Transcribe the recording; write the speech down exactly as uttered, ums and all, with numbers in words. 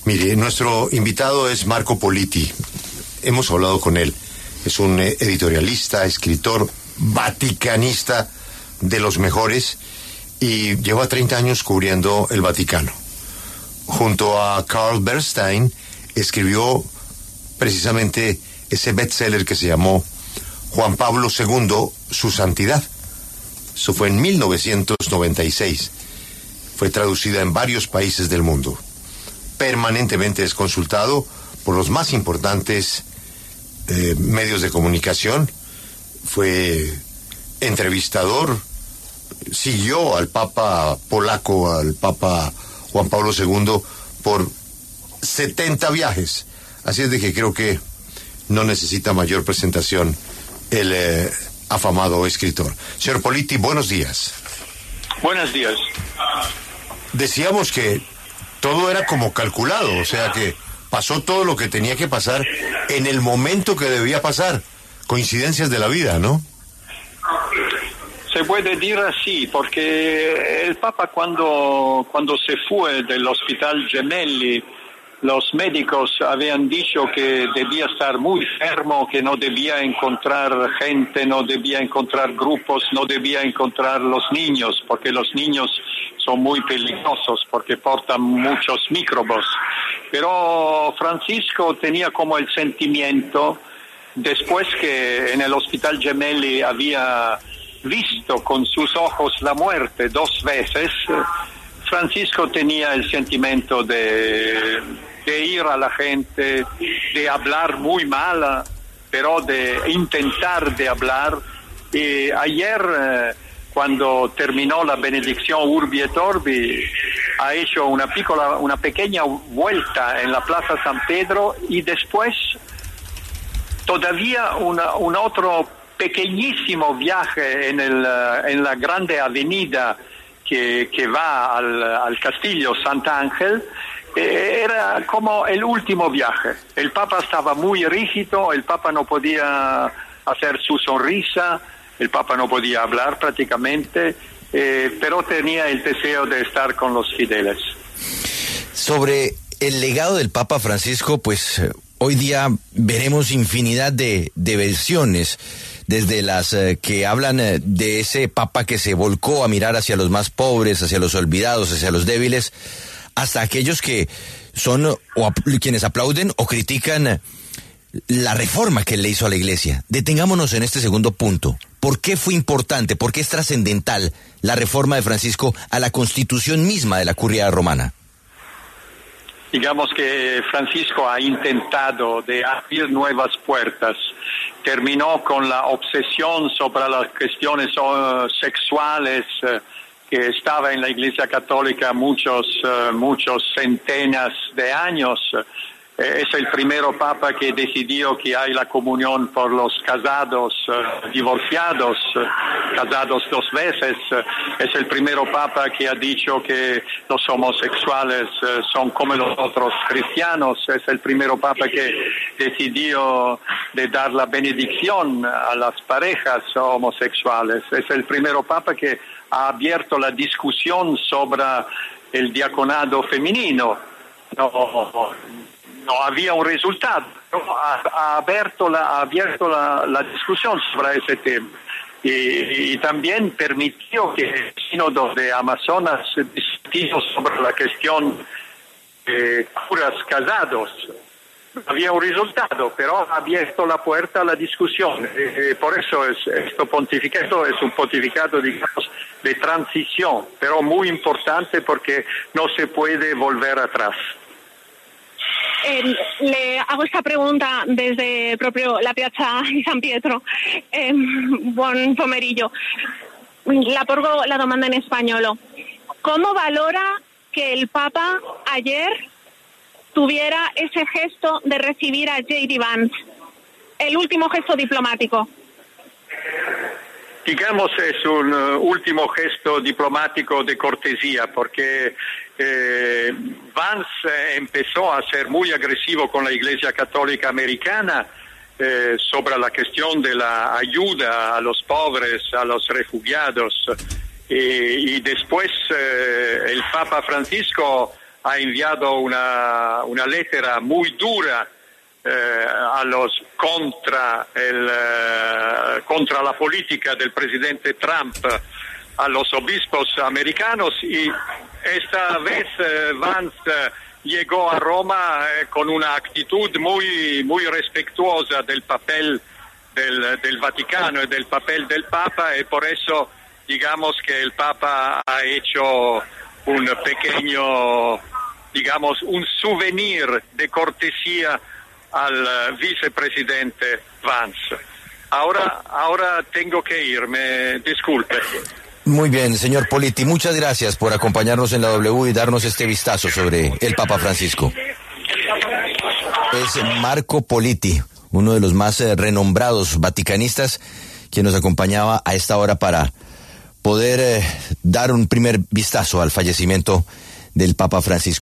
Mire, nuestro invitado es Marco Politi. Hemos hablado con él. Es un editorialista, escritor, vaticanista de los mejores y lleva treinta años cubriendo el Vaticano. Junto a Carl Bernstein escribió precisamente ese bestseller que se llamó Juan Pablo segundo, Su Santidad. Eso fue en mil novecientos noventa y seis. Fue traducida en varios países del mundo. Permanentemente es consultado por los más importantes eh, medios de comunicación. Fue entrevistador, siguió al Papa polaco, al Papa Juan Pablo segundo, por setenta viajes. Así es de que creo que no necesita mayor presentación el eh, afamado escritor. Señor Politi, buenos días. Buenos días. Decíamos que todo era como calculado, o sea que pasó todo lo que tenía que pasar en el momento que debía pasar. Coincidencias de la vida, ¿no? Se puede decir así, porque el Papa cuando, cuando se fue del Hospital Gemelli, los médicos habían dicho que debía estar muy enfermo, que no debía encontrar gente, no debía encontrar grupos, no debía encontrar los niños, porque los niños son muy peligrosos, porque portan muchos microbos. Pero Francisco tenía como el sentimiento, después que en el Hospital Gemelli había visto con sus ojos la muerte dos veces, Francisco tenía el sentimiento de, de ir a la gente, de hablar muy mal, pero de intentar de hablar. Y ayer, cuando terminó la benedicción Urbi et Orbi, ha hecho una piccola, una pequeña vuelta en la Plaza San Pedro y después todavía una, un otro pequeñísimo viaje en, el, en la grande avenida que, que va al, al Castillo Sant'Angel. Era como el último viaje. El Papa estaba muy rígido, el Papa no podía hacer su sonrisa, el Papa no podía hablar prácticamente, eh, pero tenía el deseo de estar con los fieles. Sobre el legado del Papa Francisco, pues hoy día veremos infinidad de, de versiones, desde las eh, que hablan eh, de ese Papa que se volcó a mirar hacia los más pobres, hacia los olvidados, hacia los débiles, hasta aquellos que son o ap- quienes aplauden o critican la reforma que él le hizo a la Iglesia. Detengámonos en este segundo punto. ¿Por qué fue importante, por qué es trascendental la reforma de Francisco a la Constitución misma de la Curia Romana? Digamos que Francisco ha intentado de abrir nuevas puertas. Terminó con la obsesión sobre las cuestiones uh, sexuales uh, que estaba en la Iglesia Católica muchos, uh, muchos centenas de años. Es el primer papa que decidió que hay la comunión por los casados, uh, divorciados, uh, casados dos veces. Uh, es el primer papa que ha dicho que los homosexuales uh, son como los otros cristianos. Es el primer papa que decidió de dar la benedicción a las parejas homosexuales. Es el primer papa que ha abierto la discusión sobre el diaconado femenino. No, no había un resultado, ha, ha abierto, la, ha abierto la, la discusión sobre ese tema y, y también permitió que el sínodo de Amazonas discutiera sobre la cuestión de curas casados. No había un resultado, pero ha abierto la puerta a la discusión. Eh, por eso es, esto pontificado es un pontificado, digamos, de transición, pero muy importante porque no se puede volver atrás. Eh, le hago esta pregunta desde proprio la Piazza di San Pietro. Eh, buon pomeriggio. La pongo la domanda en español. ¿Cómo valora que el Papa ayer tuviera ese gesto de recibir a J D Vance, el último gesto diplomático? Digamos, es un uh, último gesto diplomático de cortesía, porque eh, Vance eh, empezó a ser muy agresivo con la Iglesia Católica Americana eh, sobre la cuestión de la ayuda a los pobres, a los refugiados, eh, y después eh, el Papa Francisco ha enviado una, una lettera muy dura eh, a los contra, el, eh, contra la política del presidente Trump a los obispos americanos, y esta vez eh, Vance eh, llegó a Roma eh, con una actitud muy, muy respetuosa del papel del, del Vaticano y del papel del Papa, y por eso digamos que el Papa ha hecho un pequeño, digamos, un souvenir de cortesía al vicepresidente Vance. Ahora, ahora tengo que irme, disculpe. Muy bien, señor Politi, muchas gracias por acompañarnos en la W y darnos este vistazo sobre el Papa Francisco. Es Marco Politi, uno de los más eh, renombrados vaticanistas, quien nos acompañaba a esta hora para poder eh, dar un primer vistazo al fallecimiento del Papa Francisco.